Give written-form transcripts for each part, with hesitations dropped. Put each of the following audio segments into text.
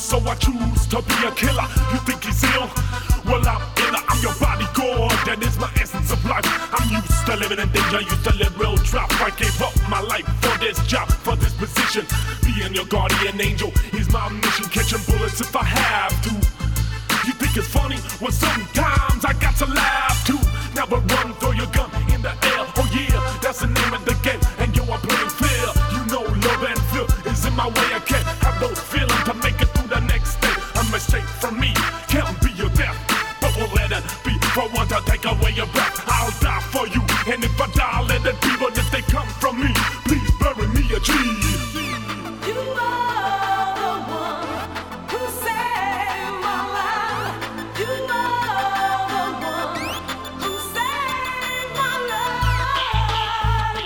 so I choose to be a killer. You think he's ill? Well, I'm iller. I'm your bodyguard, that is my essence of life. I'm used to living in danger, used to live real tough. I gave up my life for this job, for this position. Being your guardian angel is my mission. Catching bullets if I have to. You think it's funny? Well, sometimes I got to laugh too. Never run, throw your gun in the air. Oh yeah, that's the name of the game. And yo, I'm playing fair. You know love and fear is in my way. I can't have those feelings to make it through the next day. A mistake from me can't be your death, but we'll let it be. For one to take away your breath, I'll die for you. And if I die, let it be. But if they come from me, please bury me a tree. You are the one who saved my life. You are the one who saved my life.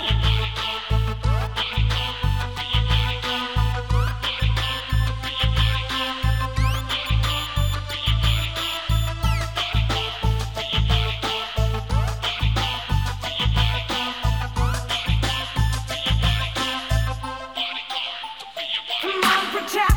Come on, protect